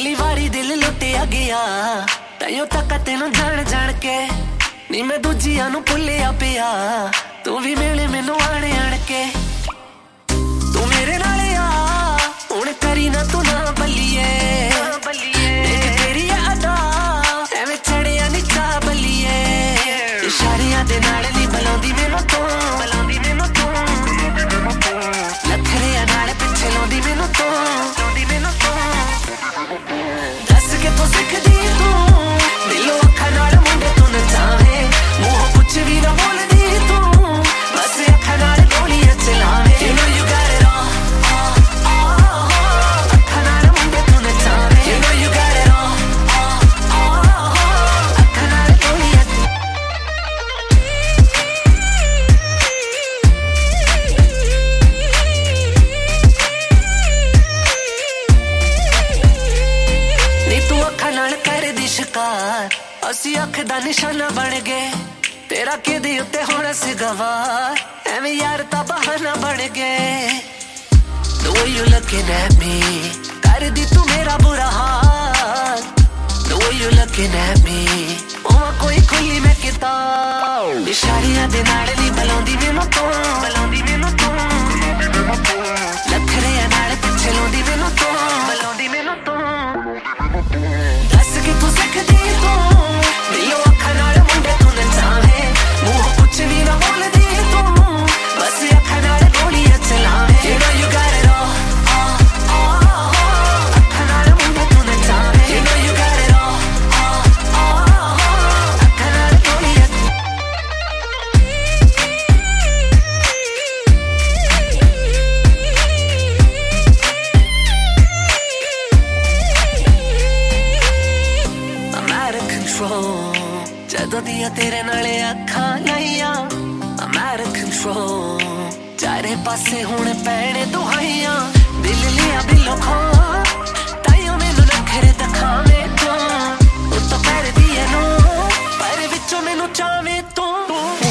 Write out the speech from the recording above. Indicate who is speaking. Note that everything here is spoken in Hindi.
Speaker 1: पहली बारी दिल लुटिया गया तैयो तक तेनू जान जान के नी मैं दूजिया नू भुलिया पिया तू भी मिले मैनू आने आन के तू मेरे नाल आ हुण करी ना तू ना बल्लिए तेरी अदा एवें चढ़िया नी चा बल्लिए इशारियां दे नाल नी बुलाउंदी मैनू तू लखरिया नाल पिछे लाउंदी मैनू तू दस किथों सिखदी तू दिलों अखां नाल मुंडे तू नचावे मूंह कुछ भी ना बोलदी तू बस अखां नाल गोलियां चलावे You know you got it all अखां नाल मुंडे तू नचावे You know you got it all अखां नाल गोलियां नी तू अखां नाल करदी शिकार असी अख दा निशाना बन गए तेरा किदे उत्ते होना सी गवार एवें यार ता बहाना बन गए The way you looking at me कर दी तू मेरा बुरा हाल The way you looking at me ओवा कोई खुली मैं किताब इशारियां दे नाल नी बुलाउंदी मैनू तू लखरिया नाल पिछे लाउंदी मैनू तू दस किथों सिखदी तू दिलों अखां नाल मुंडे तू नचावे मूंह कुछ भी ना बोलदी तू बस अखां नाल गोलियां चलावे You know you got it all अखां नाल मुंडे तू नचावे You know you got it all अखां नाल गोलियां I'm out of control ਜਦੋਂ ਦੀਆਂ ਤੇਰੇ ਨਾਲ ਅੱਖਾਂ ਲਾਈਆਂ I'm out of control ਚਾਰੇ ਪਾਸੇ ਹੁਣ ਪੈਣੇ ਦੁਹਾਈਆਂ ਦਿਲ ਲਿਆ ਬਿਲੋਂ ਖੋ ਤਾਈਓ ਮੈਨੂੰ ਨਖਰੇ ਦਿਖਾਵੇਂ ਤੂੰ ਉਹ ਤਾਂ ਕਰਦੀ ਐ ਨੂੰ ਪਰ ਵਿੱਚੋਂ ਮੈਨੂੰ ਚਾਵੇਂ ਤੂੰ